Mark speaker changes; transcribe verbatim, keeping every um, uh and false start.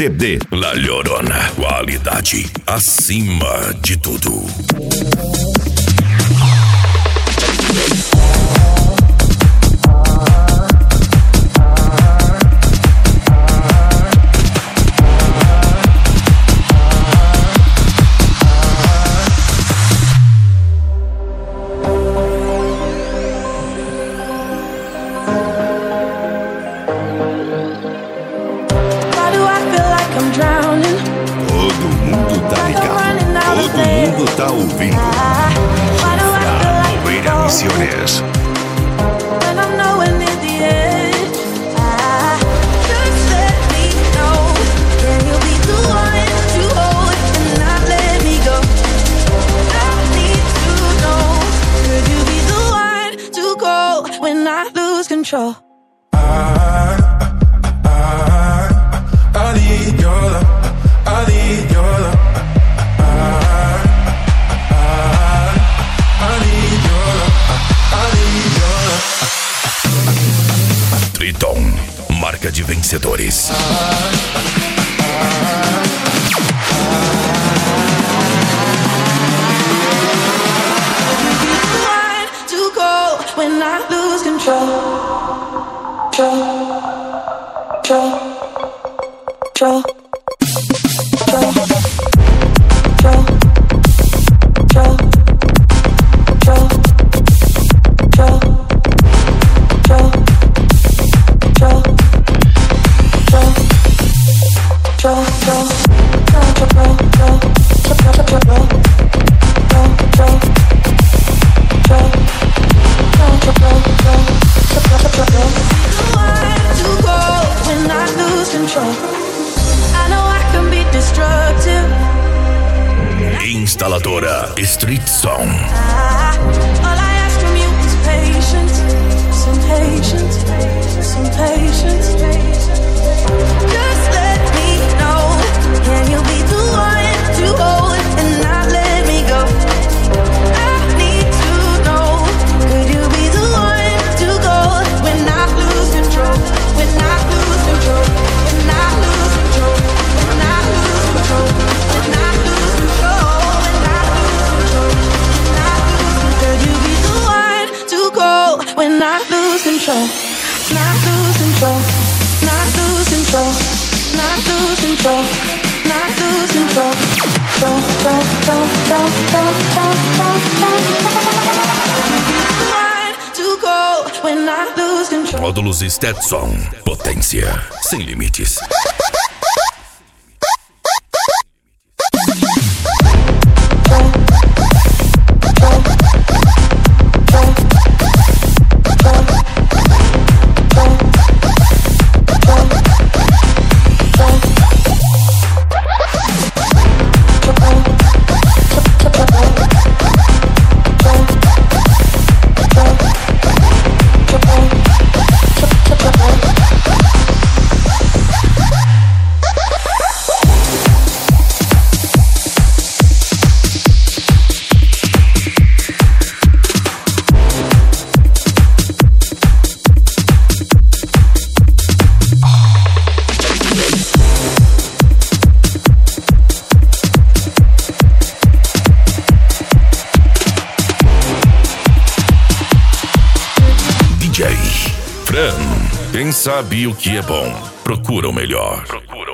Speaker 1: C D La Llorona. Qualidade acima de tudo.
Speaker 2: Tá ouvindo Moreira Misiones.
Speaker 3: When I lose control,
Speaker 4: I, I, I need your love. I need your love.
Speaker 1: Triton, marca de vencedores.
Speaker 3: to go when I lose control, control, control, control, control.
Speaker 1: Instaladora Street Song.
Speaker 3: All I ask from you is patience, some patience, some patience. Just let me know, can you be the one to hold and not let me go? I need to know, could you be the one to go when I lose control? When I lose control, when I lose control, when I lose control, when I lose control. When I lose control, not lose control, not lose control, not lose control, not lose control. Don't, don't, don't, don't, don't, don't, don't, don't. To go when I lose control.
Speaker 1: Módulos Stetson. Potência sem limites. Fran, quem sabe o que é bom, procura o melhor. Procura